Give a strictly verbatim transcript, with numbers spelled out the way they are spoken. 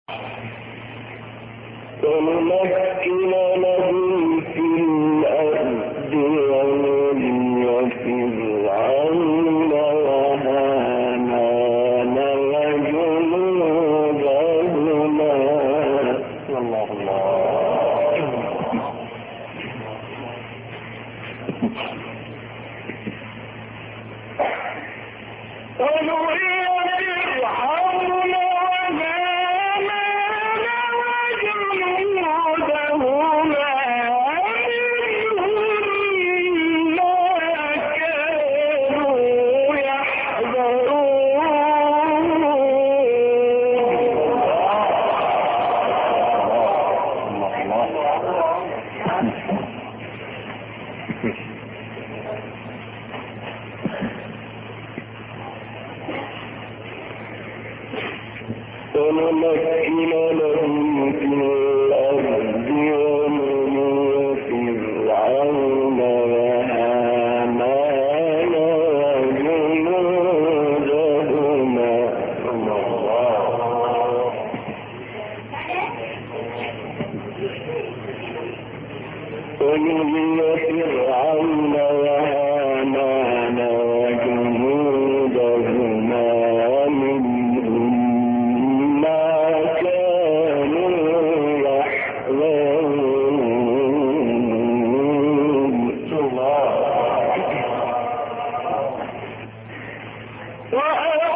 ونمكن لهم في الأرض ونري فرعون وهامان وجنودهما. الله الله. ونري فرعون ونمكن لهم في الأرض ونري فرعون وهامان وجنودهما. ونري فرعون وهامان وجنودهما وأ